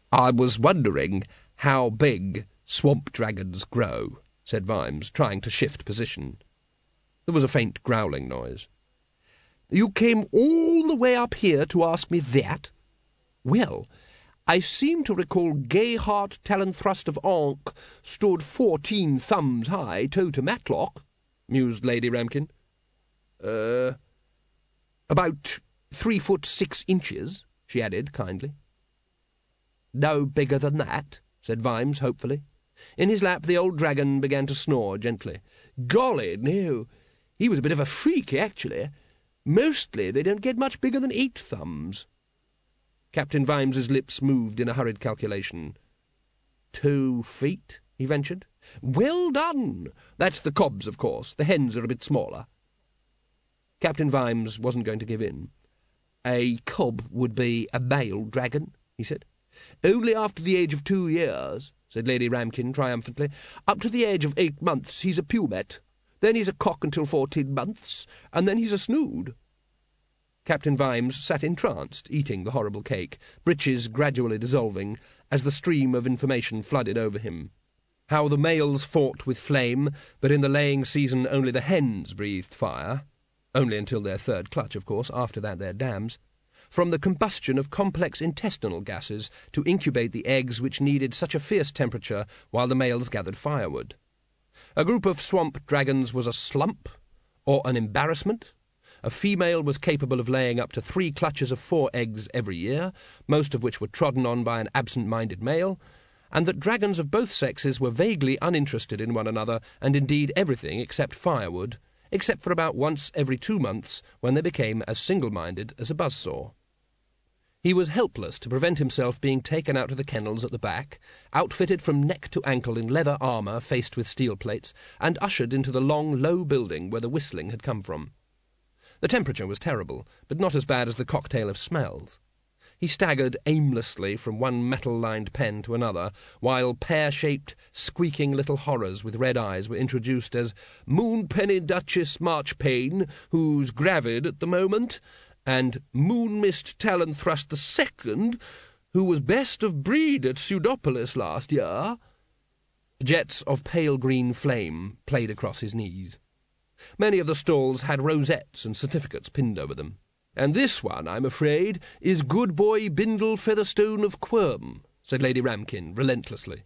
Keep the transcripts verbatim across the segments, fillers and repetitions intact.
"I was wondering how big swamp dragons grow," said Vimes, trying to shift position. There was a faint growling noise. "You came all the way up here to ask me that? Well, I seem to recall Gayheart Talenthrust of Ankh stood fourteen thumbs high, toe to matlock," mused Lady Ramkin. Uh, about three foot six inches, she added kindly. "No bigger than that," said Vimes hopefully. In his lap the old dragon began to snore gently. "Golly, no. He was a bit of a freak, actually. Mostly they don't get much bigger than eight thumbs." Captain Vimes's lips moved in a hurried calculation. "Two feet?" he ventured. "Well done. That's the cobs, of course. The hens are a bit smaller." Captain Vimes wasn't going to give in. "A cob would be a male dragon," he said. "Only after the age of two years," said Lady Ramkin triumphantly. "Up to the age of eight months he's a pumet. Then he's a cock until fourteen months, and then he's a snood." Captain Vimes sat entranced, eating the horrible cake, breeches gradually dissolving as the stream of information flooded over him. How the males fought with flame, but in the laying season only the hens breathed fire. Only until their third clutch, of course, after that their dams. From the combustion of complex intestinal gases to incubate the eggs which needed such a fierce temperature while the males gathered firewood. A group of swamp dragons was a slump, or an embarrassment. A female was capable of laying up to three clutches of four eggs every year, most of which were trodden on by an absent-minded male, and that dragons of both sexes were vaguely uninterested in one another, and indeed everything except firewood, except for about once every two months, when they became as single-minded as a buzzsaw. He was helpless to prevent himself being taken out to the kennels at the back, outfitted from neck to ankle in leather armour faced with steel plates, and ushered into the long, low building where the whistling had come from. The temperature was terrible, but not as bad as the cocktail of smells. He staggered aimlessly from one metal-lined pen to another, while pear-shaped, squeaking little horrors with red eyes were introduced as Moonpenny Duchess Marchpane, who's gravid at the moment, and Moonmist Talenthrust the Second, who was best of breed at Pseudopolis last year. Jets of pale green flame played across his knees. Many of the stalls had rosettes and certificates pinned over them. "And this one, I'm afraid, is good boy Bindle Featherstone of Quirm," said Lady Ramkin relentlessly.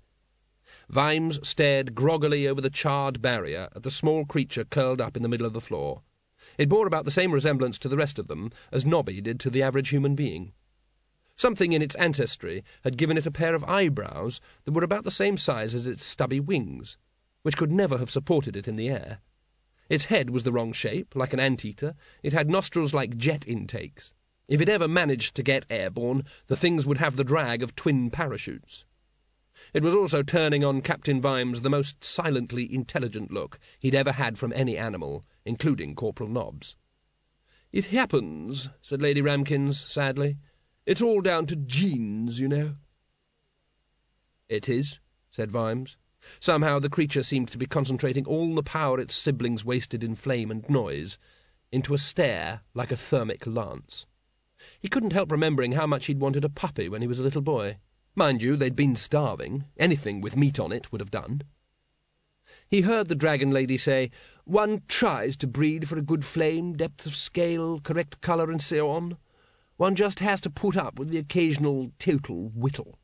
Vimes stared groggily over the charred barrier at the small creature curled up in the middle of the floor. It bore about the same resemblance to the rest of them as Nobby did to the average human being. Something in its ancestry had given it a pair of eyebrows that were about the same size as its stubby wings, which could never have supported it in the air. Its head was the wrong shape, like an anteater. It had nostrils like jet intakes. If it ever managed to get airborne, the things would have the drag of twin parachutes. It was also turning on Captain Vimes the most silently intelligent look he'd ever had from any animal, including Corporal Nobbs. "It happens," said Lady Ramkins sadly. "It's all down to genes, you know." "It is," said Vimes. Somehow the creature seemed to be concentrating all the power its siblings wasted in flame and noise into a stare like a thermic lance. He couldn't help remembering how much he'd wanted a puppy when he was a little boy. Mind you, they'd been starving. Anything with meat on it would have done. He heard the dragon lady say, "One tries to breed for a good flame, depth of scale, correct colour, and so on. One just has to put up with the occasional total whittle."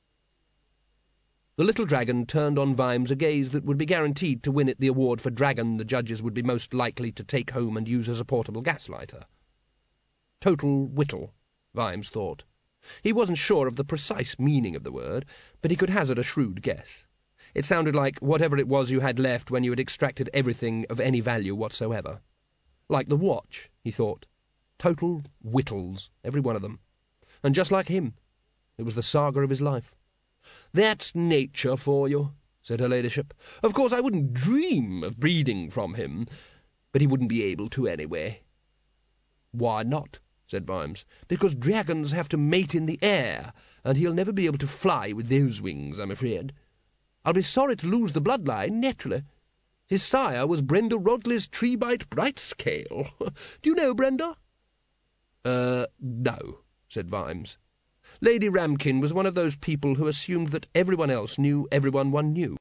The little dragon turned on Vimes a gaze that would be guaranteed to win it the award for dragon the judges would be most likely to take home and use as a portable gas lighter. Total whittle, Vimes thought. He wasn't sure of the precise meaning of the word, but he could hazard a shrewd guess. It sounded like whatever it was you had left when you had extracted everything of any value whatsoever. Like the watch, he thought. Total whittles, every one of them. And just like him. It was the saga of his life. "That's nature for you," said her ladyship. "Of course I wouldn't dream of breeding from him, but he wouldn't be able to anyway." "Why not?" said Vimes. "Because dragons have to mate in the air, and he'll never be able to fly with those wings, I'm afraid. I'll be sorry to lose the bloodline, naturally. His sire was Brenda Rodley's Treebite Brightscale. Do you know Brenda?" Uh, no," said Vimes. Lady Ramkin was one of those people who assumed that everyone else knew everyone one knew.